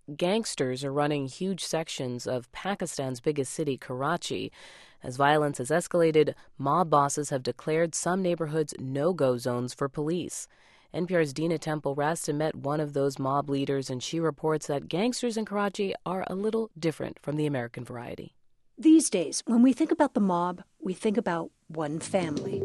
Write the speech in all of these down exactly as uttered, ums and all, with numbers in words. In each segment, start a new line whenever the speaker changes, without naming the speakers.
gangsters are running huge sections of Pakistan's biggest city, Karachi. As violence has escalated, mob bosses have declared some neighborhoods no-go zones for police. N P R's Dina Temple-Raston met one of those mob leaders, and she reports that gangsters in Karachi are a little different from the American variety.
These days, when we think about the mob, we think about one family.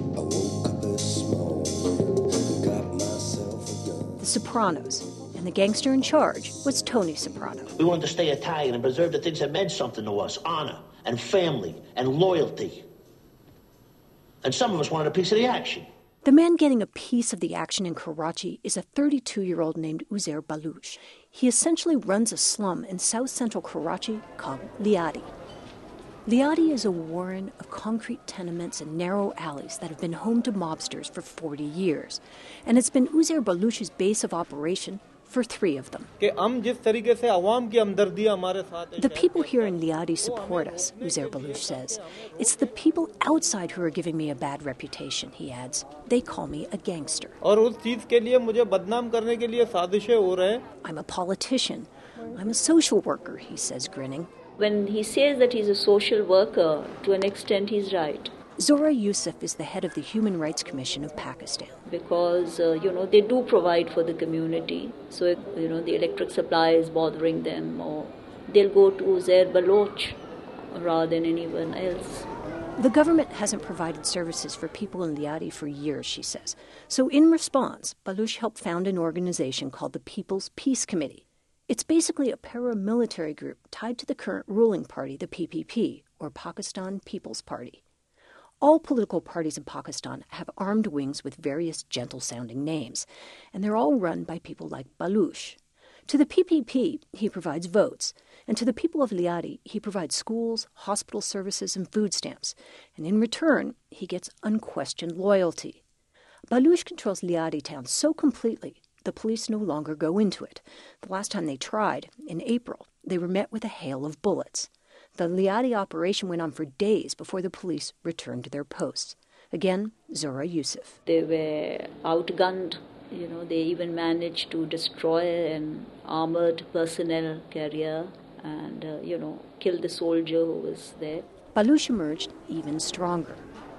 The Sopranos. And the gangster in charge was Tony Soprano.
We wanted to stay Italian and preserve the things that meant something to us: honor and family and loyalty. And some of us wanted a piece of the action.
The man getting a piece of the action in Karachi is a thirty-two-year-old named Uzair Baluch. He essentially runs a slum in south-central Karachi called Liadi. Liadi is a warren of concrete tenements and narrow alleys that have been home to mobsters for forty years. And it's been Uzair Baluch's base of operation for three of them. The people here in Liadi support us, Uzair Baluch says. It's the people outside who are giving me a bad reputation, he adds. They call me a gangster. I'm a politician. I'm a social worker, he says, grinning.
When he says that he's a social worker, to an extent he's right.
Zohra Yousaf is the head of the Human Rights Commission of Pakistan.
Because, uh, you know, they do provide for the community. So, if, you know, the electric supply is bothering them, or they'll go to Uzair Baluch rather than anyone else.
The government hasn't provided services for people in Liadi for years, she says. So in response, Baluch helped found an organization called the People's Peace Committee. It's basically a paramilitary group tied to the current ruling party, the P P P, or Pakistan People's Party. All political parties in Pakistan have armed wings with various gentle-sounding names, and they're all run by people like Baluch. To the P P P, he provides votes, and to the people of Liadi, he provides schools, hospital services, and food stamps, and in return, he gets unquestioned loyalty. Baluch controls Liadi town so completely, the police no longer go into it. The last time they tried, in April, they were met with a hail of bullets. The Liadi operation went on for days before the police returned to their posts. Again, Zohra Yousaf.
They were outgunned. You know, they even managed to destroy an armored personnel carrier and, uh, you know, kill the soldier who was there.
Baluch emerged even stronger.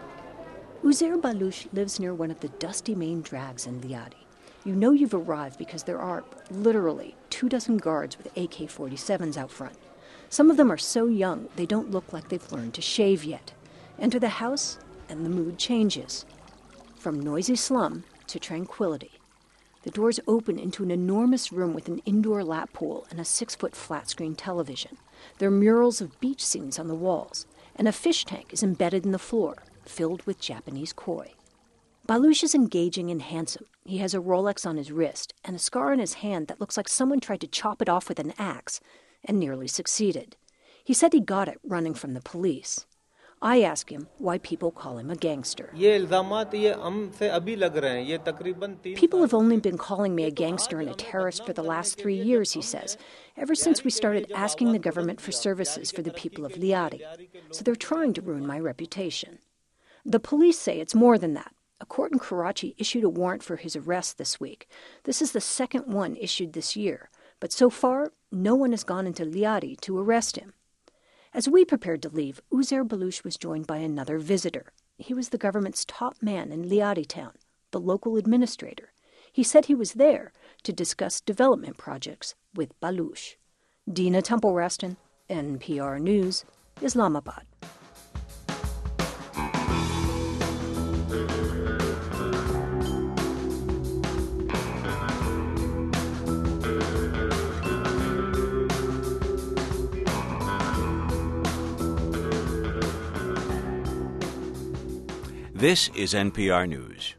Uzair Baluch lives near one of the dusty main drags in Liadi. You know you've arrived because there are, literally, two dozen guards with A K forty-sevens out front. Some of them are so young they don't look like they've learned to shave yet. Enter the house, and the mood changes. From noisy slum to tranquility. The doors open into an enormous room with an indoor lap pool and a six-foot flat-screen television. There are murals of beach scenes on the walls, and a fish tank is embedded in the floor, filled with Japanese koi. Baluch is engaging and handsome. He has a Rolex on his wrist and a scar on his hand that looks like someone tried to chop it off with an axe and nearly succeeded. He said he got it running from the police. I ask him why people call him a gangster. People have only been calling me a gangster and a terrorist for the last three years, he says, ever since we started asking the government for services for the people of Liadi. So they're trying to ruin my reputation. The police say it's more than that. A court in Karachi issued a warrant for his arrest this week. This is the second one issued this year, but so far, no one has gone into Liadi to arrest him. As we prepared to leave, Uzair Baluch was joined by another visitor. He was the government's top man in Liadi town, the local administrator. He said he was there to discuss development projects with Baluch. Dina Temple-Raston, N P R News, Islamabad.
This is N P R News.